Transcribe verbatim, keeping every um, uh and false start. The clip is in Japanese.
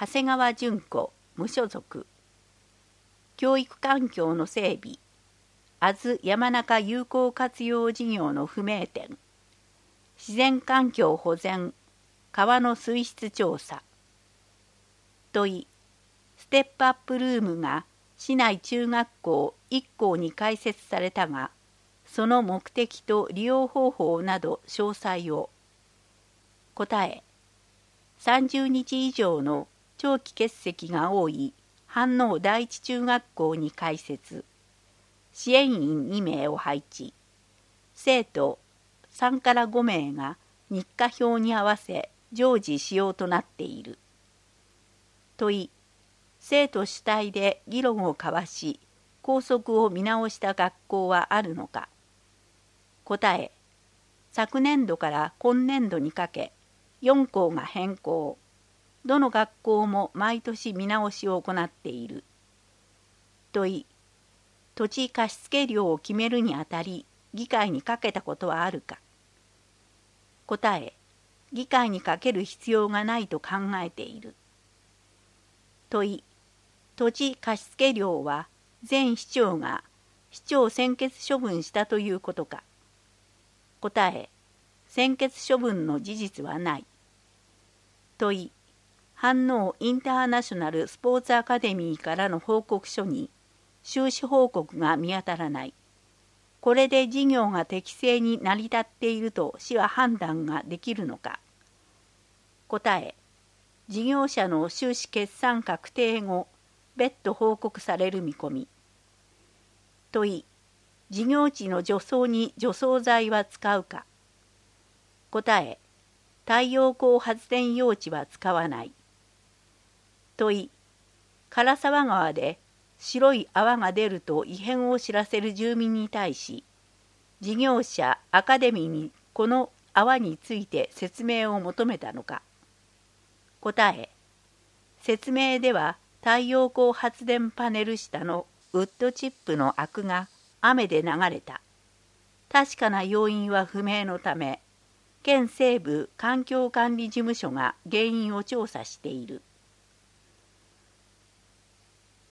長谷川純子無所属。教育環境の整備、阿津山中有効活用事業の不明点、自然環境保全、川の水質調査。問い、ステップアップルームが市内中学校いっ校に開設されたが、その目的と利用方法など詳細を。答え、さんじゅうにち以上の長期欠席が多い飯能第一中学校に開設。支援員にめいを配置。生徒さんからごめいが日課表に合わせ常時使用となっている。問い、生徒主体で議論を交わし、校則を見直した学校はあるのか。答え、昨年度から今年度にかけ、よん校が変更。どの学校も毎年見直しを行っている。問い、土地貸付料を決めるにあたり、議会にかけたことはあるか。答え、議会にかける必要がないと考えている。問い、土地貸付料は前市長が市長専決処分したということか。答え、専決処分の事実はない。問い、飯能インターナショナルスポーツアカデミーからの報告書に収支報告が見当たらない。これで事業が適正に成り立っていると市は判断ができるのか。答え、事業者の収支決算確定後、別途報告される見込み。問い、事業地の除草に除草剤は使うか。答え、太陽光発電用地は使わない。問い、唐沢川で白い泡が出ると異変を知らせる住民に対し、事業者アカデミーにこの泡について説明を求めたのか。答え、説明では太陽光発電パネル下のウッドチップのアクが雨で流れた。確かな要因は不明のため、県西部環境管理事務所が原因を調査している。